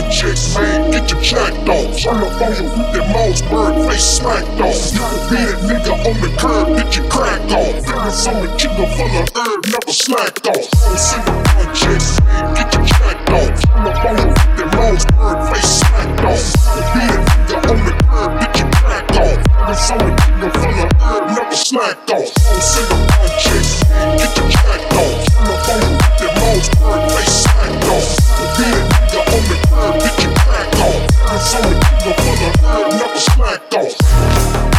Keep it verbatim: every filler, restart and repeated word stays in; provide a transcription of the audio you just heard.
projects, man, get your jacked off. Turn up on you with that Mossberg face smacked off. You can be that nigga on the curb, get your crack off. Feelings on the kingdom full of herb, never slacked off. On single projects, man, get your jacked off. Turn up on you with that Mossberg face smacked off. You can be that nigga on the curb, get your crack off. Feelings on the kingdom full of herb, never slacked off. On single projects, man, get your jacked off. Turn up on you with that Mossberg face smacked off. You can be that nigga on the curb, get your crack off. Feelings on the kingdom full of herb, never slacked off.